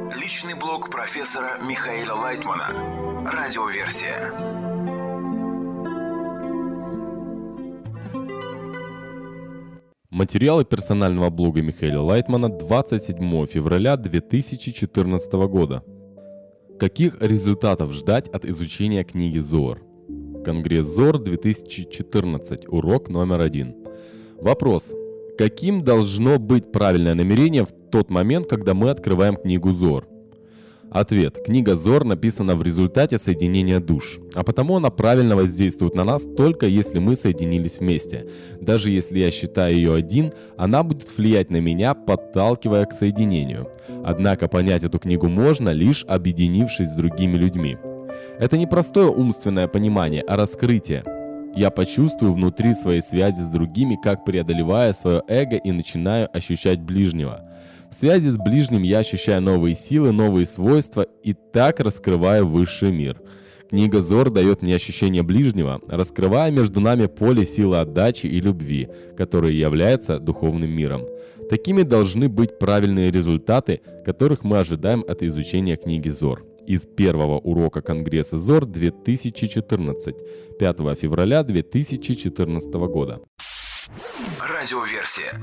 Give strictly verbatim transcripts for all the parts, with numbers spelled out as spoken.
Личный блог профессора Михаила Лайтмана. Радиоверсия. Материалы персонального блога Михаила Лайтмана двадцать седьмого февраля две тысячи четырнадцатого года. Каких результатов ждать от изучения книги Зоар? Конгресс Зоар две тысячи четырнадцать. Урок номер один. Вопрос. Каким должно быть правильное намерение в тот момент, когда мы открываем книгу Зоар? Ответ. Книга Зоар написана в результате соединения душ, а потому она правильно воздействует на нас только если мы соединились вместе. Даже если я считаю ее один, она будет влиять на меня, подталкивая к соединению. Однако понять эту книгу можно, лишь объединившись с другими людьми. Это не простое умственное понимание, а раскрытие. Я почувствую внутри своей связи с другими, как преодолевая свое эго и начинаю ощущать ближнего. В связи с ближним я ощущаю новые силы, новые свойства и так раскрываю высший мир. Книга Зоар дает мне ощущение ближнего, раскрывая между нами поле силы отдачи и любви, которое является духовным миром. Такими должны быть правильные результаты, которых мы ожидаем от изучения книги Зоар. Из первого урока Конгресса Зоар две тысячи четырнадцать, пятого февраля две тысячи четырнадцатого года. Радиоверсия.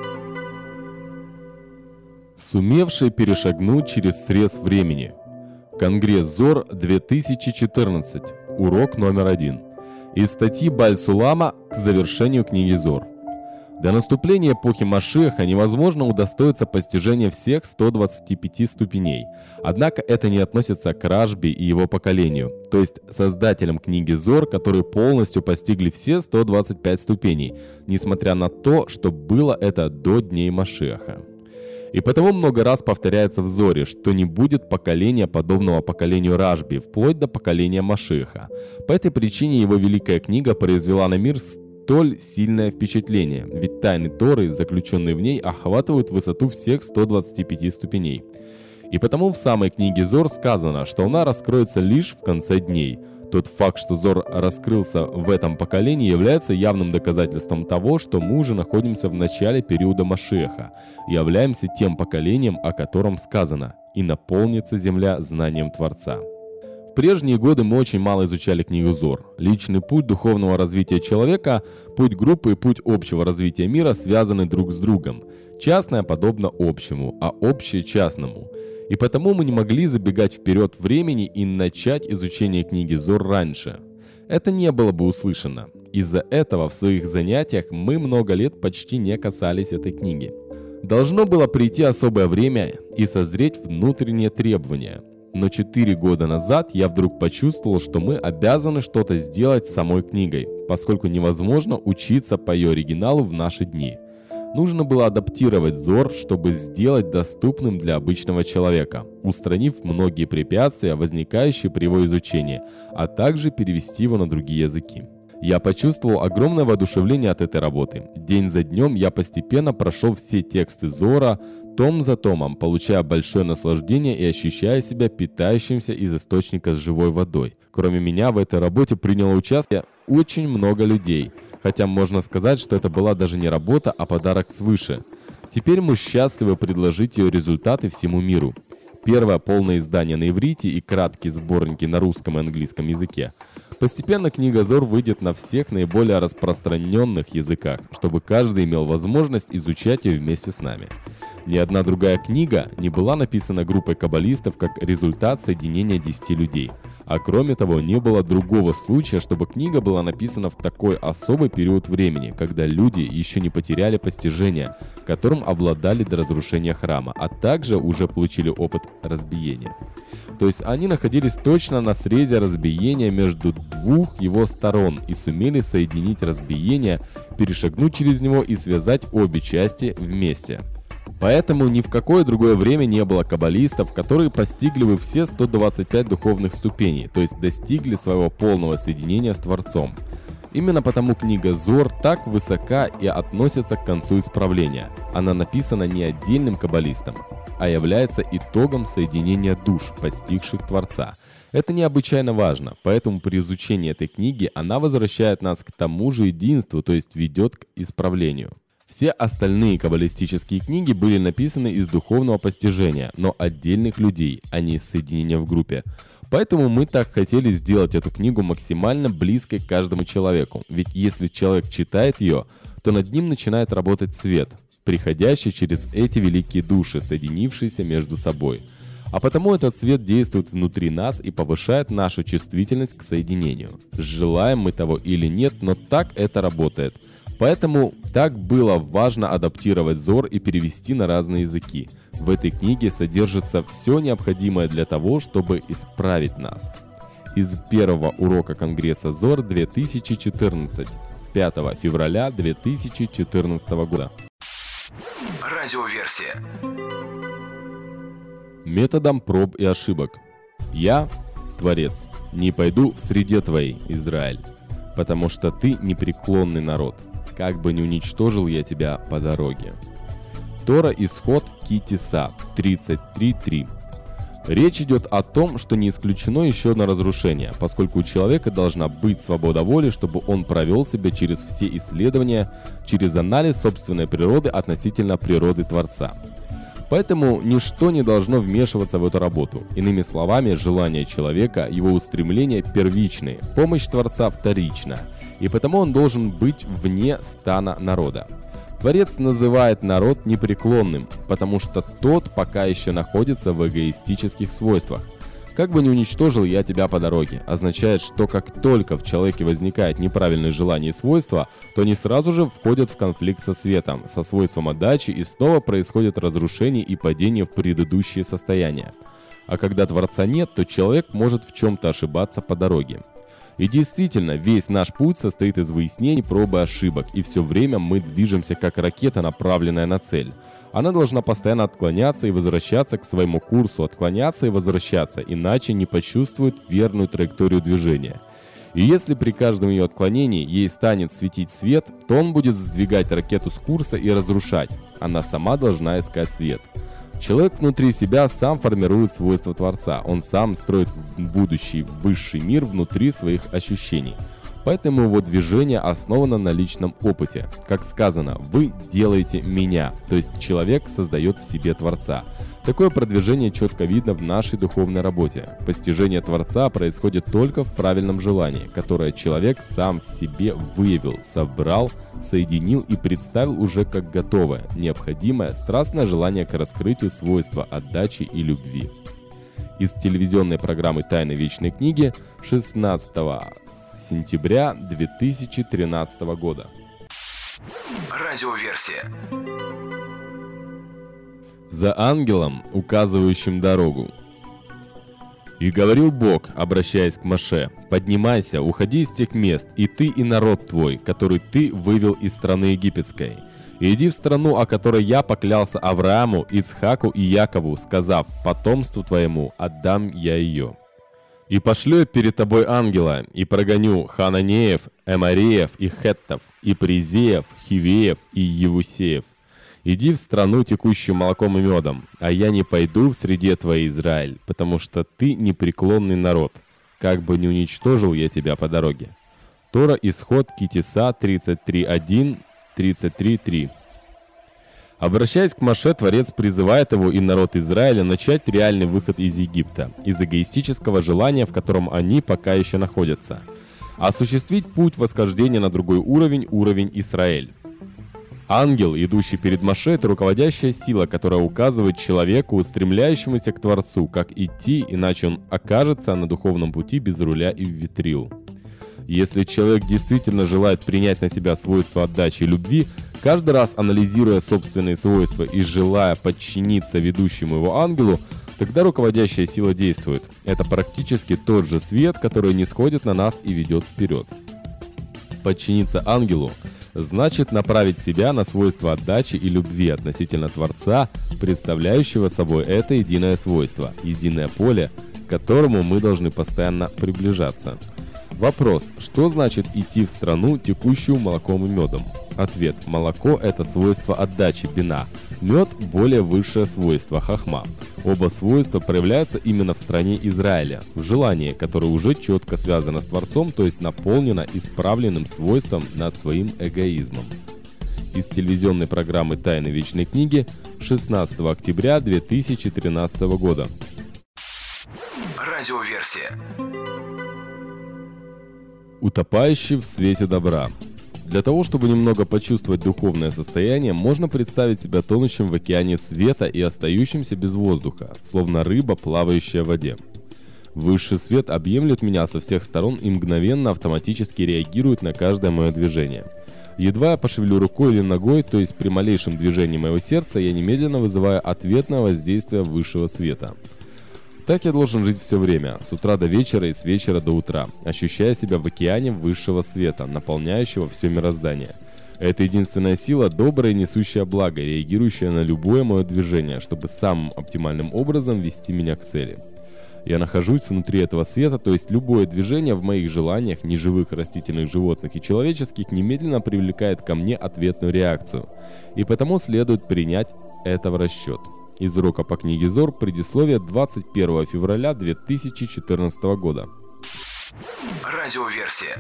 Сумевшие перешагнуть через срез времени. Конгресс Зоар две тысячи четырнадцать. Урок номер один. Из статьи Баль-Сулама к завершению книги Зоар. До наступления эпохи Машиаха невозможно удостоиться постижения всех ста двадцати пяти ступеней. Однако это не относится к Рашби и его поколению, то есть создателям книги Зоар, которые полностью постигли все сто двадцать пять ступеней, несмотря на то, что было это до дней Машиаха. И потому много раз повторяется в Зоре, что не будет поколения, подобного поколению Рашби, вплоть до поколения Машиаха. По этой причине его великая книга произвела на мир столь сильное впечатление, ведь тайны Торы, заключенные в ней, охватывают высоту всех ста двадцати пяти ступеней. И потому в самой книге Зоар сказано, что она раскроется лишь в конце дней. Тот факт, что Зоар раскрылся в этом поколении, является явным доказательством того, что мы уже находимся в начале периода Машиаха и являемся тем поколением, о котором сказано «И наполнится земля знанием Творца». В прежние годы мы очень мало изучали книгу Зоар. Личный путь духовного развития человека, путь группы и путь общего развития мира связаны друг с другом. Частное подобно общему, а общее частному. И потому мы не могли забегать вперед времени и начать изучение книги Зоар раньше. Это не было бы услышано. Из-за этого в своих занятиях мы много лет почти не касались этой книги. Должно было прийти особое время и созреть внутренние требования. Но четыре года назад я вдруг почувствовал, что мы обязаны что-то сделать с самой книгой, поскольку невозможно учиться по ее оригиналу в наши дни. Нужно было адаптировать Зоар, чтобы сделать доступным для обычного человека, устранив многие препятствия, возникающие при его изучении, а также перевести его на другие языки. Я почувствовал огромное воодушевление от этой работы. День за днем я постепенно прошел все тексты Зоара, том за томом, получая большое наслаждение и ощущая себя питающимся из источника с живой водой. Кроме меня в этой работе приняло участие очень много людей. Хотя можно сказать, что это была даже не работа, а подарок свыше. Теперь мы счастливы предложить ее результаты всему миру. Первое полное издание на иврите и краткие сборники на русском и английском языке. Постепенно книга Зоар выйдет на всех наиболее распространенных языках, чтобы каждый имел возможность изучать ее вместе с нами. Ни одна другая книга не была написана группой каббалистов как результат соединения десяти людей. А кроме того, не было другого случая, чтобы книга была написана в такой особый период времени, когда люди еще не потеряли постижение, которым обладали до разрушения храма, а также уже получили опыт разбиения. То есть они находились точно на срезе разбиения между двух его сторон и сумели соединить разбиение, перешагнуть через него и связать обе части вместе. Поэтому ни в какое другое время не было каббалистов, которые постигли бы все сто двадцать пять духовных ступеней, то есть достигли своего полного соединения с Творцом. Именно потому книга Зоар так высока и относится к концу исправления. Она написана не отдельным каббалистом, а является итогом соединения душ, постигших Творца. Это необычайно важно, поэтому при изучении этой книги она возвращает нас к тому же единству, то есть ведет к исправлению. Все остальные каббалистические книги были написаны из духовного постижения, но отдельных людей, а не из соединения в группе. Поэтому мы так хотели сделать эту книгу максимально близкой к каждому человеку. Ведь если человек читает ее, то над ним начинает работать свет, приходящий через эти великие души, соединившиеся между собой. А потому этот свет действует внутри нас и повышает нашу чувствительность к соединению. Желаем мы того или нет, но так это работает. Поэтому так было важно адаптировать Зор и перевести на разные языки. В этой книге содержится все необходимое для того, чтобы исправить нас. Из первого урока Конгресса Зор две тысячи четырнадцать, пятого февраля две тысячи четырнадцатого года. Радиоверсия. Методом проб и ошибок. Я, Творец, не пойду в среде твоей, Израиль, потому что ты непреклонный народ. Как бы ни уничтожил я тебя по дороге. Тора Исход Ки-Тиса тридцать три три. Речь идет о том, что не исключено еще одно разрушение, поскольку у человека должна быть свобода воли, чтобы он провел себя через все исследования, через анализ собственной природы относительно природы Творца. Поэтому ничто не должно вмешиваться в эту работу. Иными словами, желание человека, его устремления первичны, помощь Творца вторична, и потому он должен быть вне стана народа. Творец называет народ непреклонным, потому что тот пока еще находится в эгоистических свойствах. «Как бы ни уничтожил я тебя по дороге» означает, что как только в человеке возникает неправильное желание и свойства, то они сразу же входят в конфликт со светом, со свойством отдачи, и снова происходит разрушение и падение в предыдущее состояние. А когда Творца нет, то человек может в чем-то ошибаться по дороге. И действительно, весь наш путь состоит из выяснений, проб и ошибок, и все время мы движемся как ракета, направленная на цель. Она должна постоянно отклоняться и возвращаться к своему курсу, отклоняться и возвращаться, иначе не почувствует верную траекторию движения. И если при каждом ее отклонении ей станет светить свет, то он будет сдвигать ракету с курса и разрушать. Она сама должна искать свет. Человек внутри себя сам формирует свойства Творца, он сам строит будущий высший мир внутри своих ощущений. Поэтому его движение основано на личном опыте. Как сказано, вы делаете меня, то есть человек создает в себе Творца. Такое продвижение четко видно в нашей духовной работе. Постижение Творца происходит только в правильном желании, которое человек сам в себе выявил, собрал, соединил и представил уже как готовое, необходимое, страстное желание к раскрытию свойства отдачи и любви. Из телевизионной программы «Тайны вечной книги» шестнадцатого сентября две тысячи тринадцатого года. Радиоверсия. За ангелом, указывающим дорогу. «И говорил Бог, обращаясь к Моше: поднимайся, уходи из тех мест, и ты, и народ твой, который ты вывел из страны египетской, и иди в страну, о которой я поклялся Аврааму, Ицхаку и Якову, сказав: потомству твоему отдам я ее. И пошлю я перед тобой ангела, и прогоню Хананеев, Эмореев и Хеттов, и Призеев, Хивеев и Евусеев. Иди в страну, текущую молоком и медом, а я не пойду в среде твоей, Израиль, потому что ты непреклонный народ, как бы не уничтожил я тебя по дороге». Тора Исход Ки-Тиса тридцать три один, тридцать три три. Обращаясь к Моше, Творец призывает его и народ Израиля начать реальный выход из Египта, из эгоистического желания, в котором они пока еще находятся. Осуществить путь восхождения на другой уровень, уровень Израиль. Ангел, идущий перед Моше, это руководящая сила, которая указывает человеку, устремляющемуся к Творцу, как идти, иначе он окажется на духовном пути без руля и ветрил. Если человек действительно желает принять на себя свойства отдачи и любви, каждый раз анализируя собственные свойства и желая подчиниться ведущему его ангелу, тогда руководящая сила действует. Это практически тот же свет, который нисходит на нас и ведет вперед. Подчиниться ангелу значит направить себя на свойства отдачи и любви относительно Творца, представляющего собой это единое свойство, единое поле, к которому мы должны постоянно приближаться. Вопрос: что значит идти в страну, текущую молоком и медом? Ответ: молоко – это свойство отдачи, бина. Мед – более высшее свойство, хахма. Оба свойства проявляются именно в стране Израиля, в желании, которое уже четко связано с Творцом, то есть наполнено исправленным свойством над своим эгоизмом. из телевизионной программы «Тайны вечной книги» шестнадцатого октября две тысячи тринадцатого года. Радиоверсия. Утопающий в свете добра. Для того, чтобы немного почувствовать духовное состояние, можно представить себя тонущим в океане света и остающимся без воздуха, словно рыба, плавающая в воде. Высший свет объемлет меня со всех сторон и мгновенно автоматически реагирует на каждое мое движение. Едва я пошевелю рукой или ногой, то есть при малейшем движении моего сердца, я немедленно вызываю ответное воздействие высшего света. Так я должен жить все время, с утра до вечера и с вечера до утра, ощущая себя в океане высшего света, наполняющего все мироздание. Это единственная сила, добрая и несущая благо, реагирующая на любое мое движение, чтобы самым оптимальным образом вести меня к цели. Я нахожусь внутри этого света, то есть любое движение в моих желаниях, неживых растительных, животных и человеческих, немедленно привлекает ко мне ответную реакцию. И потому следует принять это в расчет. Из урока по книге Зор, предисловие, двадцать первого февраля две тысячи четырнадцатого года. Радиоверсия.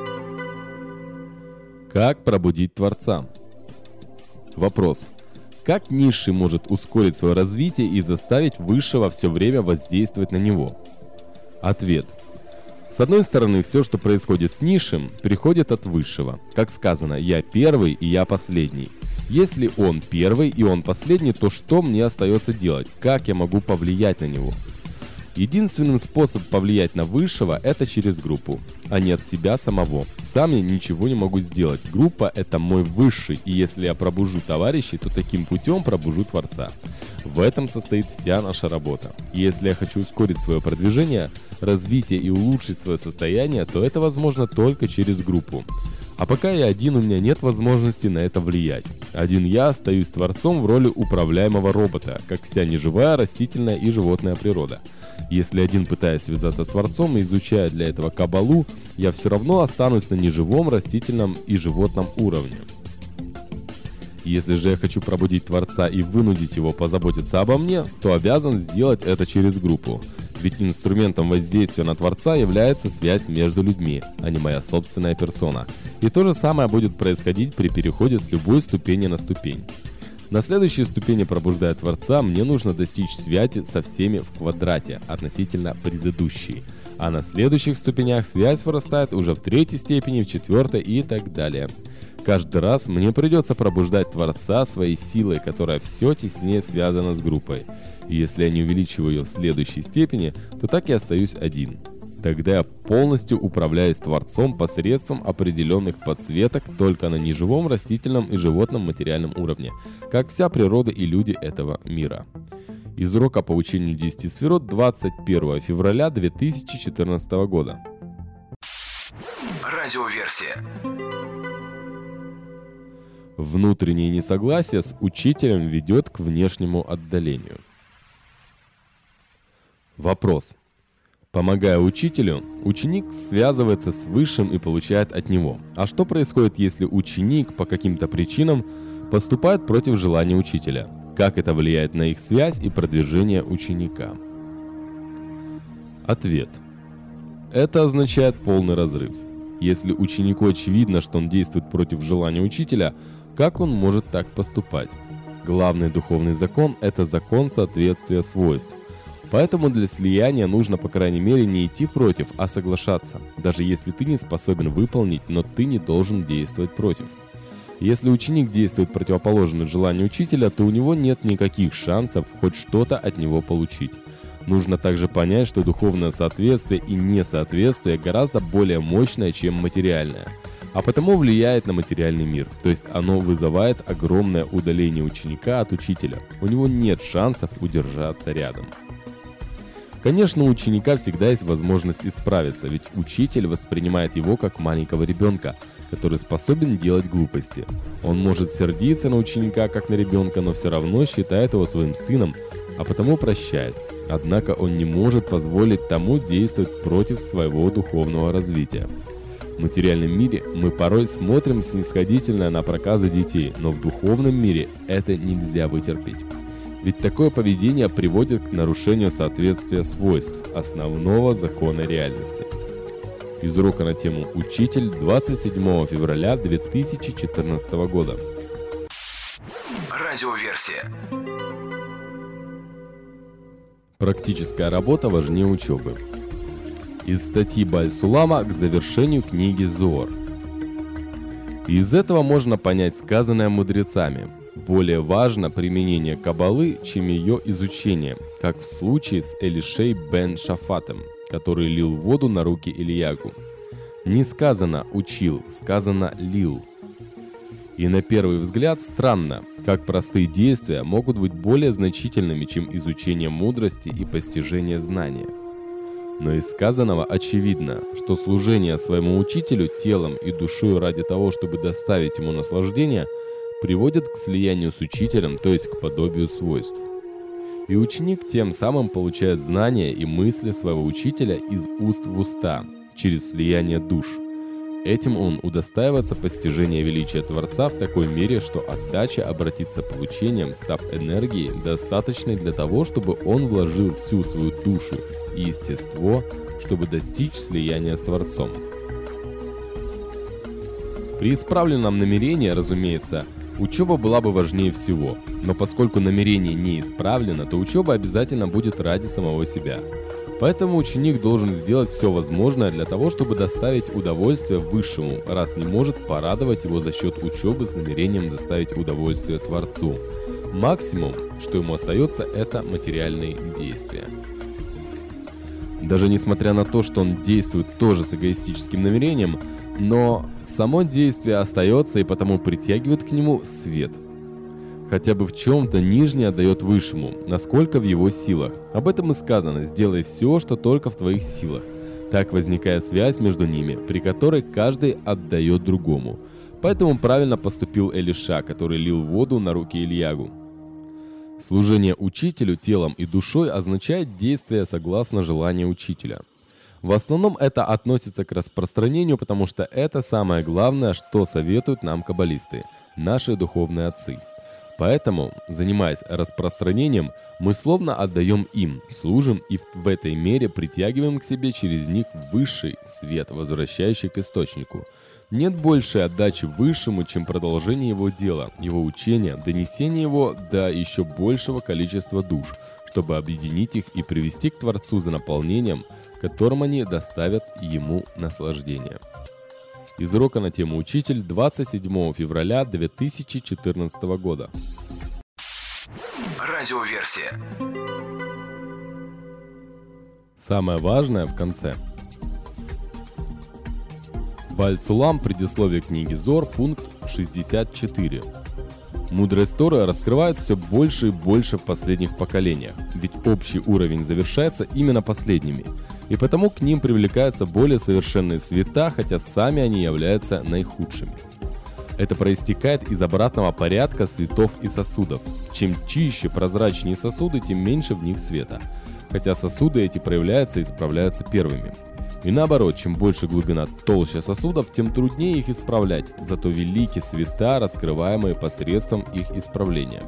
Как пробудить Творца? Вопрос. Как низший может ускорить свое развитие и заставить высшего все время воздействовать на него? Ответ. С одной стороны, все, что происходит с низшим, приходит от высшего. Как сказано, я первый и я последний. Если он первый и он последний, то что мне остается делать? Как я могу повлиять на него? Единственным способом повлиять на высшего – это через группу, а не от себя самого. Сам я ничего не могу сделать. Группа – это мой высший, и если я пробужу товарищей, то таким путем пробужу Творца. В этом состоит вся наша работа. И если я хочу ускорить свое продвижение, развитие и улучшить свое состояние, то это возможно только через группу. А пока я один, у меня нет возможности на это влиять. Один я остаюсь Творцом в роли управляемого робота, как вся неживая, растительная и животная природа. Если один пытаясь связаться с Творцом и изучая для этого Каббалу, я все равно останусь на неживом, растительном и животном уровне. Если же я хочу пробудить Творца и вынудить его позаботиться обо мне, то обязан сделать это через группу. Ведь инструментом воздействия на Творца является связь между людьми, а не моя собственная персона. И то же самое будет происходить при переходе с любой ступени на ступень. На следующей ступени пробуждая Творца мне нужно достичь связи со всеми в квадрате относительно предыдущей. А на следующих ступенях связь вырастает уже в третьей степени, в четвертой и так далее. Каждый раз мне придется пробуждать Творца своей силой, которая все теснее связана с группой. И если я не увеличиваю ее в следующей степени, то так и остаюсь один. Тогда я полностью управляюсь Творцом посредством определенных подсветок только на неживом, растительном и животном материальном уровне, как вся природа и люди этого мира. Из урока по учению десяти сферот двадцать первого февраля две тысячи четырнадцатого года. Радиоверсия. Внутреннее несогласие с учителем ведет к внешнему отдалению. Вопрос. Помогая учителю, ученик связывается с Высшим и получает от него. А что происходит, если ученик по каким-то причинам поступает против желания учителя? Как это влияет на их связь и продвижение ученика? Ответ. Это означает полный разрыв. Если ученику очевидно, что он действует против желания учителя, как он может так поступать? Главный духовный закон – это закон соответствия свойств. Поэтому для слияния нужно, по крайней мере, не идти против, а соглашаться, даже если ты не способен выполнить, но ты не должен действовать против. Если ученик действует противоположно желанию учителя, то у него нет никаких шансов хоть что-то от него получить. Нужно также понять, что духовное соответствие и несоответствие гораздо более мощное, чем материальное, а потому влияет на материальный мир, то есть оно вызывает огромное удаление ученика от учителя. У него нет шансов удержаться рядом. Конечно, у ученика всегда есть возможность исправиться, ведь учитель воспринимает его как маленького ребенка, который способен делать глупости. Он может сердиться на ученика как на ребенка, но все равно считает его своим сыном, а потому прощает. Однако он не может позволить тому действовать против своего духовного развития. В материальном мире мы порой смотрим снисходительно на проказы детей, но в духовном мире это нельзя вытерпеть. Ведь такое поведение приводит к нарушению соответствия свойств, основного закона реальности. Из урока на тему «Учитель» двадцать седьмого февраля две тысячи четырнадцатого года. Радиоверсия. Практическая работа важнее учебы. Из статьи Баль-Сулама к завершению книги Зоор. Из этого можно понять сказанное мудрецами. Более важно применение каббалы, чем ее изучение, как в случае с Элишей бен Шафатом, который лил воду на руки Ильягу. Не сказано «учил», сказано «лил». И на первый взгляд странно, как простые действия могут быть более значительными, чем изучение мудрости и постижение знания. Но из сказанного очевидно, что служение своему учителю телом и душой ради того, чтобы доставить ему наслаждение, приводит к слиянию с учителем, то есть к подобию свойств. И ученик тем самым получает знания и мысли своего учителя из уст в уста, через слияние душ. Этим он удостаивается постижения величия Творца в такой мере, что отдача обратится получением, став энергией, достаточной для того, чтобы он вложил всю свою душу и естество, чтобы достичь слияния с Творцом. При исправленном намерении, разумеется, учеба была бы важнее всего, но поскольку намерение не исправлено, то учеба обязательно будет ради самого себя. Поэтому ученик должен сделать все возможное для того, чтобы доставить удовольствие Высшему, раз не может порадовать его за счет учебы с намерением доставить удовольствие Творцу. Максимум, что ему остается, это материальные действия. Даже несмотря на то, что он действует тоже с эгоистическим намерением, но само действие остается и потому притягивает к нему свет. Хотя бы в чем-то нижнее отдает высшему, насколько в его силах. Об этом и сказано: сделай все, что только в твоих силах. Так возникает связь между ними, при которой каждый отдает другому. Поэтому правильно поступил Элиша, который лил воду на руки Ильягу. Служение учителю телом и душой означает действие согласно желанию учителя. В основном это относится к распространению, потому что это самое главное, что советуют нам каббалисты, наши духовные отцы. Поэтому, занимаясь распространением, мы словно отдаем им, служим и в этой мере притягиваем к себе через них высший свет, возвращающий к источнику. Нет большей отдачи высшему, чем продолжение его дела, его учения, донесение его до еще большего количества душ, чтобы объединить их и привести к Творцу за наполнением, которым они доставят ему наслаждение. Из урока на тему «Учитель» двадцать седьмого февраля две тысячи четырнадцатого года. Радиоверсия. Самое важное в конце. Баль-Сулам, предисловие книги Зоор, пункт шестьдесят четыре. Мудрость Торы раскрывает все больше и больше в последних поколениях, ведь общий уровень завершается именно последними, и потому к ним привлекаются более совершенные света, хотя сами они являются наихудшими. Это проистекает из обратного порядка светов и сосудов. Чем чище, прозрачнее сосуды, тем меньше в них света, хотя сосуды эти проявляются и исправляются первыми. И наоборот, чем больше глубина, толще сосудов, тем труднее их исправлять, зато велики света, раскрываемые посредством их исправления.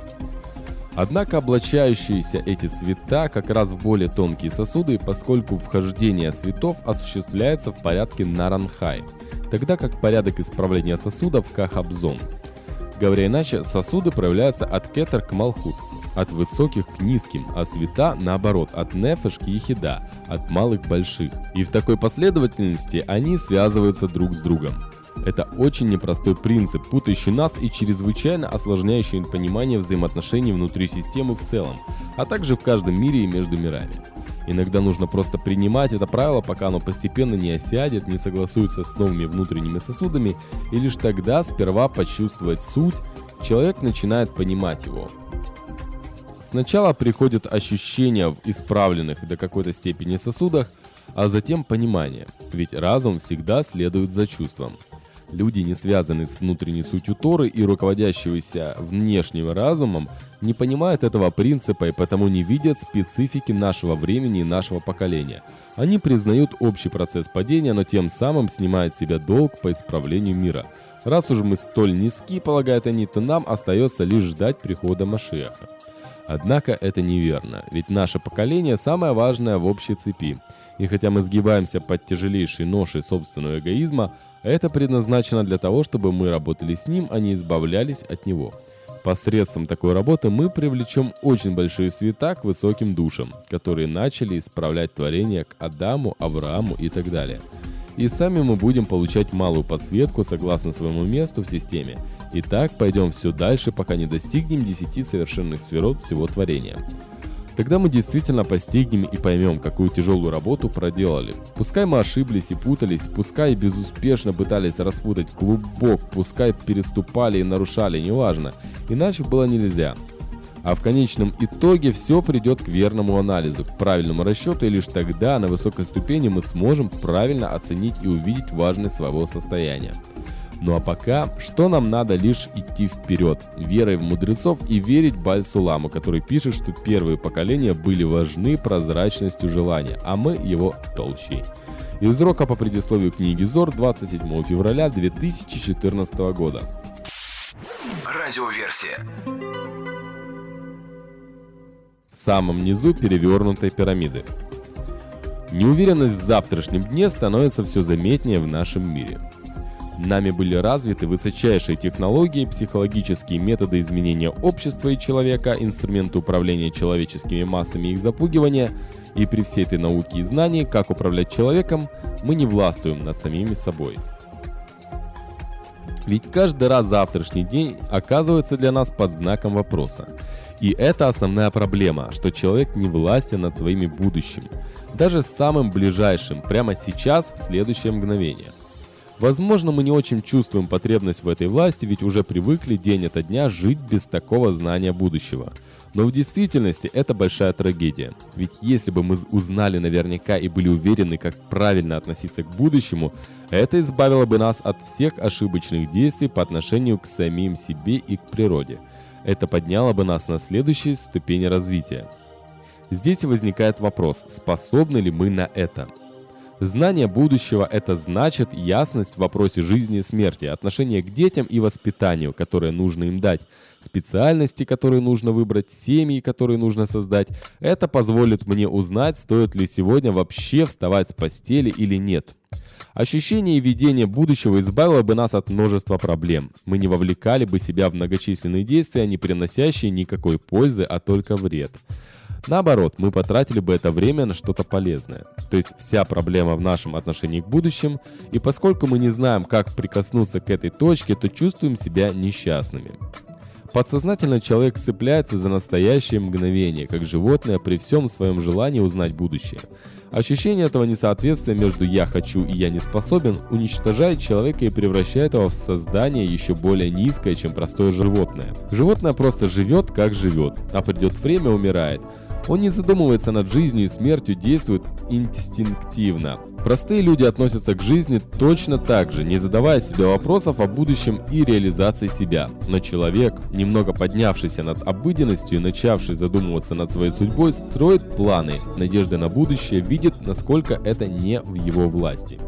Однако облачающиеся эти света как раз в более тонкие сосуды, поскольку вхождение светов осуществляется в порядке Наранхай, тогда как порядок исправления сосудов Кахабзон. Говоря иначе, сосуды проявляются от Кетер к Малхут, от высоких к низким, а света, наоборот, от Нефеш к Ехида, от малых к больших. И в такой последовательности они связываются друг с другом. Это очень непростой принцип, путающий нас и чрезвычайно осложняющий понимание взаимоотношений внутри системы в целом, а также в каждом мире и между мирами. Иногда нужно просто принимать это правило, пока оно постепенно не осядет, не согласуется с новыми внутренними сосудами, и лишь тогда сперва почувствовать суть, человек начинает понимать его. Сначала приходит ощущение в исправленных до какой-то степени сосудах, а затем понимание, ведь разум всегда следует за чувством. Люди, не связанные с внутренней сутью Торы и руководящиеся внешним разумом, не понимают этого принципа и потому не видят специфики нашего времени и нашего поколения. Они признают общий процесс падения, но тем самым снимают с себя долг по исправлению мира. Раз уж мы столь низки, полагают они, то нам остается лишь ждать прихода Машиаха. Однако это неверно, ведь наше поколение самое важное в общей цепи. И хотя мы сгибаемся под тяжелейшей ношей собственного эгоизма, это предназначено для того, чтобы мы работали с ним, а не избавлялись от него. Посредством такой работы мы привлечем очень большие света к высоким душам, которые начали исправлять творение к Адаму, Аврааму и так далее. И сами мы будем получать малую подсветку согласно своему месту в системе. И так пойдем все дальше, пока не достигнем десяти совершенных сферот всего творения. Тогда мы действительно постигнем и поймем, какую тяжелую работу проделали. Пускай мы ошиблись и путались, пускай безуспешно пытались распутать клубок, пускай переступали и нарушали, неважно, иначе было нельзя. А в конечном итоге все придет к верному анализу, к правильному расчету, и лишь тогда на высокой ступени мы сможем правильно оценить и увидеть важность своего состояния. Ну а пока, что нам надо, лишь идти вперед, верой в мудрецов и верить Баль-Суламу, который пишет, что первые поколения были важны прозрачностью желания, а мы его толщей. Из урока по предисловию книги Зор двадцать седьмого февраля две тысячи четырнадцатого года. Радиоверсия. В самом низу перевернутой пирамиды. Неуверенность в завтрашнем дне становится все заметнее в нашем мире. Нами были развиты высочайшие технологии, психологические методы изменения общества и человека, инструменты управления человеческими массами и их запугивания, и при всей этой науке и знании, как управлять человеком, мы не властвуем над самими собой. Ведь каждый раз завтрашний день оказывается для нас под знаком вопроса. И это основная проблема, что человек не властен над своими будущим, даже самым ближайшим, прямо сейчас, в следующее мгновение. Возможно, мы не очень чувствуем потребность в этой власти, ведь уже привыкли день ото дня жить без такого знания будущего. Но в действительности это большая трагедия. Ведь если бы мы узнали наверняка и были уверены, как правильно относиться к будущему, это избавило бы нас от всех ошибочных действий по отношению к самим себе и к природе. Это подняло бы нас на следующие ступени развития. Здесь и возникает вопрос, способны ли мы на это? Знание будущего – это значит ясность в вопросе жизни и смерти, отношение к детям и воспитанию, которое нужно им дать, специальности, которые нужно выбрать, семьи, которые нужно создать. Это позволит мне узнать, стоит ли сегодня вообще вставать с постели или нет. Ощущение и видение будущего избавило бы нас от множества проблем. Мы не вовлекали бы себя в многочисленные действия, не приносящие никакой пользы, а только вред. Наоборот, мы потратили бы это время на что-то полезное. То есть вся проблема в нашем отношении к будущему, и поскольку мы не знаем, как прикоснуться к этой точке, то чувствуем себя несчастными. Подсознательно человек цепляется за настоящее мгновение, как животное при всем своем желании узнать будущее. Ощущение этого несоответствия между «я хочу» и «я не способен» уничтожает человека и превращает его в создание еще более низкое, чем простое животное. Животное просто живет, как живет, а придет время, умирает. Он не задумывается над жизнью и смертью, действует инстинктивно. Простые люди относятся к жизни точно так же, не задавая себе вопросов о будущем и реализации себя. Но человек, немного поднявшийся над обыденностью и начавший задумываться над своей судьбой, строит планы, надежды на будущее, видит, насколько это не в его власти.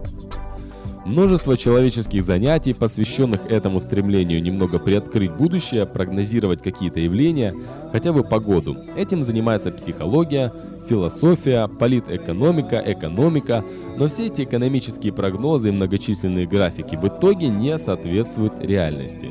Множество человеческих занятий, посвященных этому стремлению немного приоткрыть будущее, прогнозировать какие-то явления, хотя бы погоду. Этим занимается психология, философия, политэкономика, экономика, но все эти экономические прогнозы и многочисленные графики в итоге не соответствуют реальности.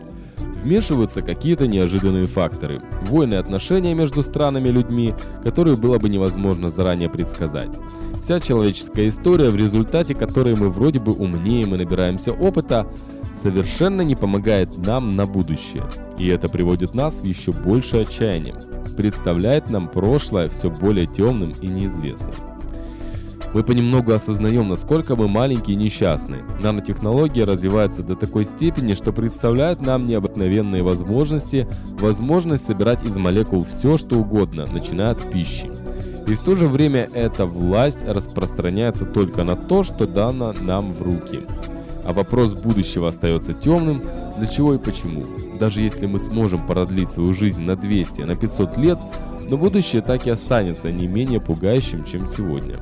Вмешиваются какие-то неожиданные факторы, войны, отношения между странами и людьми, которые было бы невозможно заранее предсказать. Вся человеческая история, в результате которой мы вроде бы умнеем и набираемся опыта, совершенно не помогает нам на будущее. И это приводит нас в еще большее отчаяние, представляет нам прошлое все более темным и неизвестным. Мы понемногу осознаем, насколько мы маленькие и несчастны. Нанотехнология развивается до такой степени, что представляет нам необыкновенные возможности, возможность собирать из молекул все, что угодно, начиная от пищи. И в то же время эта власть распространяется только на то, что дано нам в руки. А вопрос будущего остается темным, для чего и почему. Даже если мы сможем продлить свою жизнь на двести, на пятьсот лет, но будущее так и останется не менее пугающим, чем сегодня.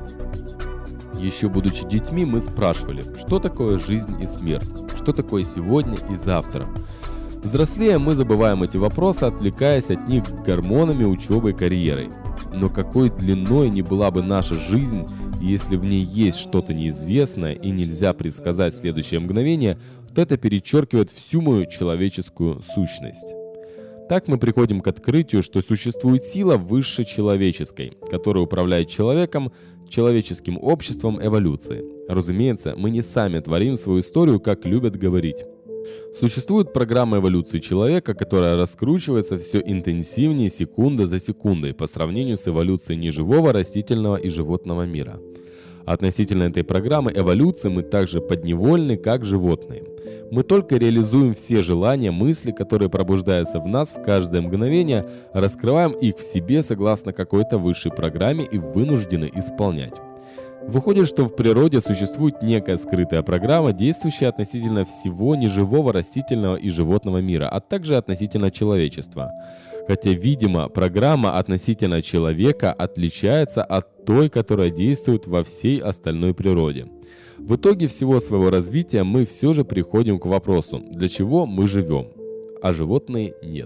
Еще будучи детьми, мы спрашивали, что такое жизнь и смерть, что такое сегодня и завтра. Взрослея, мы забываем эти вопросы, отвлекаясь от них гормонами, учебой, карьерой. Но какой длиной ни была бы наша жизнь, если в ней есть что-то неизвестное и нельзя предсказать следующее мгновение, то это перечеркивает всю мою человеческую сущность. Так мы приходим к открытию, что существует сила выше человеческой, которая управляет человеком, человеческим обществом эволюции. Разумеется, мы не сами творим свою историю, как любят говорить. Существует программа эволюции человека, которая раскручивается все интенсивнее секунда за секундой по сравнению с эволюцией неживого, растительного и животного мира. Относительно этой программы эволюции мы также подневольны, как животные. Мы только реализуем все желания, мысли, которые пробуждаются в нас в каждое мгновение, раскрываем их в себе согласно какой-то высшей программе и вынуждены исполнять. Выходит, что в природе существует некая скрытая программа, действующая относительно всего неживого, растительного и животного мира, а также относительно человечества. Хотя, видимо, программа относительно человека отличается от той, которая действует во всей остальной природе. В итоге всего своего развития мы все же приходим к вопросу, для чего мы живем, а животные нет.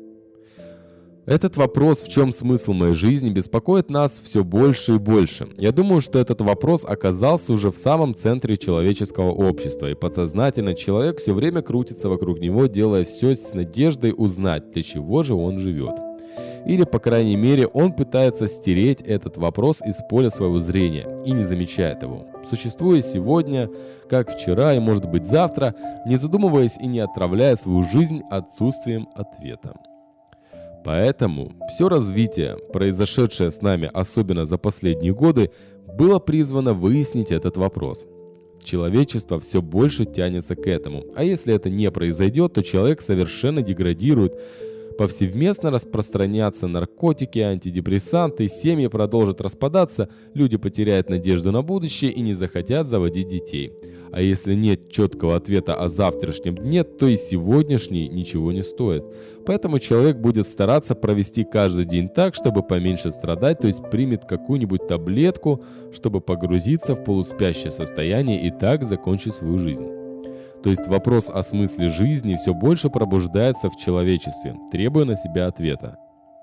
Этот вопрос, в чем смысл моей жизни, беспокоит нас все больше и больше. Я думаю, что этот вопрос оказался уже в самом центре человеческого общества, и подсознательно человек все время крутится вокруг него, делая все с надеждой узнать, для чего же он живет. Или, по крайней мере, он пытается стереть этот вопрос из поля своего зрения и не замечает его, существуя сегодня, как вчера и, может быть, завтра, не задумываясь и не отравляя свою жизнь отсутствием ответа. Поэтому все развитие, произошедшее с нами особенно за последние годы, было призвано выяснить этот вопрос. Человечество все больше тянется к этому, а если это не произойдет, то человек совершенно деградирует, повсеместно распространятся наркотики, антидепрессанты, семьи продолжат распадаться, люди потеряют надежду на будущее и не захотят заводить детей. А если нет четкого ответа о завтрашнем дне, то и сегодняшний ничего не стоит. Поэтому человек будет стараться провести каждый день так, чтобы поменьше страдать, то есть примет какую-нибудь таблетку, чтобы погрузиться в полуспящее состояние и так закончить свою жизнь. То есть вопрос о смысле жизни все больше пробуждается в человечестве, требуя на себя ответа.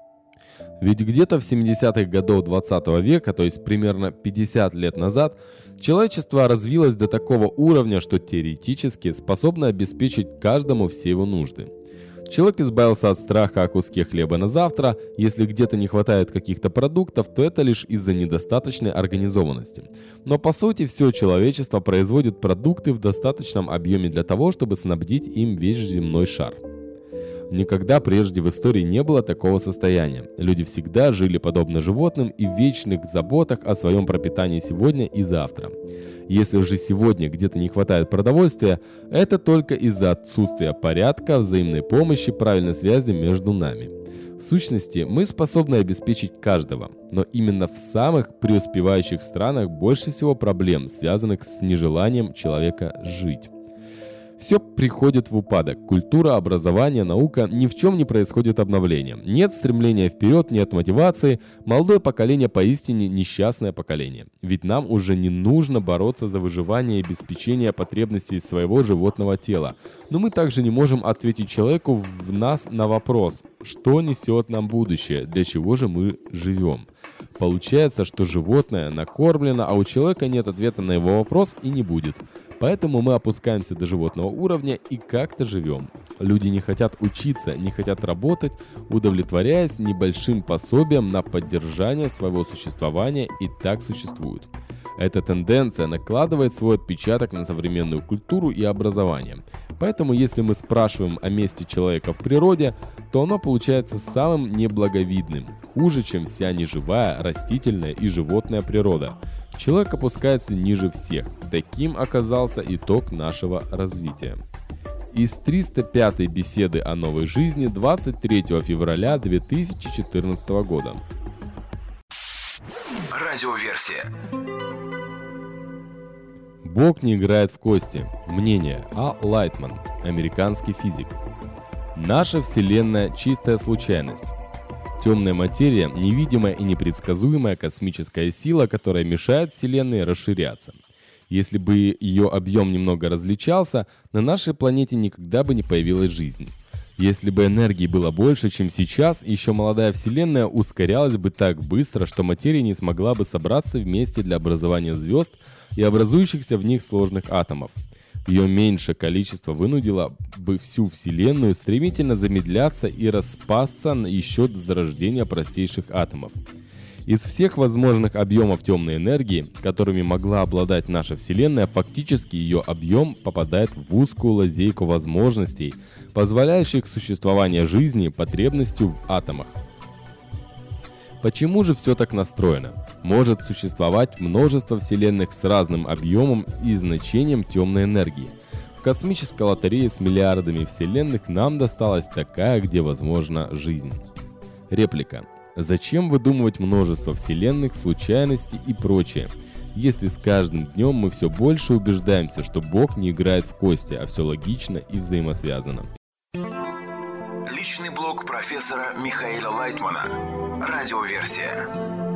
Ведь где-то в семидесятых годах двадцатого века, то есть примерно пятьдесят лет назад, человечество развилось до такого уровня, что теоретически способно обеспечить каждому все его нужды. Человек избавился от страха о куске хлеба на завтра. Если где-то не хватает каких-то продуктов, то это лишь из-за недостаточной организованности. Но по сути все человечество производит продукты в достаточном объеме для того, чтобы снабдить им весь земной шар. Никогда прежде в истории не было такого состояния. Люди всегда жили подобно животным и в вечных заботах о своем пропитании сегодня и завтра. Если же сегодня где-то не хватает продовольствия, это только из-за отсутствия порядка, взаимной помощи, правильной связи между нами. В сущности, мы способны обеспечить каждого, но именно в самых преуспевающих странах больше всего проблем, связанных с нежеланием человека жить. Все приходит в упадок. Культура, образование, наука, ни в чем не происходит обновления. Нет стремления вперед, нет мотивации. Молодое поколение поистине несчастное поколение. Ведь нам уже не нужно бороться за выживание и обеспечение потребностей своего животного тела. Но мы также не можем ответить человеку в нас на вопрос, что несет нам будущее, для чего же мы живем. Получается, что животное накормлено, а у человека нет ответа на его вопрос и не будет. Поэтому мы опускаемся до животного уровня и как-то живем. Люди не хотят учиться, не хотят работать, удовлетворяясь небольшим пособием на поддержание своего существования и так существуют. Эта тенденция накладывает свой отпечаток на современную культуру и образование. Поэтому если мы спрашиваем о месте человека в природе, то оно получается самым неблаговидным, хуже, чем вся неживая, растительная и животная природа. Человек опускается ниже всех. Таким оказался итог нашего развития. Из триста пятой беседы о новой жизни двадцать третьего февраля две тысячи четырнадцатого года. Радиоверсия. Бог не играет в кости. Мнение. А. Лайтман, американский физик. Наша Вселенная – чистая случайность. Темная материя – невидимая и непредсказуемая космическая сила, которая мешает Вселенной расширяться. Если бы ее объем немного различался, на нашей планете никогда бы не появилась жизнь. Если бы энергии было больше, чем сейчас, еще молодая Вселенная ускорялась бы так быстро, что материя не смогла бы собраться вместе для образования звезд и образующихся в них сложных атомов. Ее меньшее количество вынудило бы всю Вселенную стремительно замедляться и распасться еще до зарождения простейших атомов. Из всех возможных объемов темной энергии, которыми могла обладать наша Вселенная, фактически ее объем попадает в узкую лазейку возможностей, позволяющих существование жизни потребностью в атомах. Почему же все так настроено? Может существовать множество вселенных с разным объемом и значением темной энергии. В космической лотерее с миллиардами вселенных нам досталась такая, где возможна жизнь. Реплика. Зачем выдумывать множество вселенных, случайностей и прочее, если с каждым днем мы все больше убеждаемся, что Бог не играет в кости, а все логично и взаимосвязано? Личный блог профессора Михаила Лайтмана. Радиоверсия.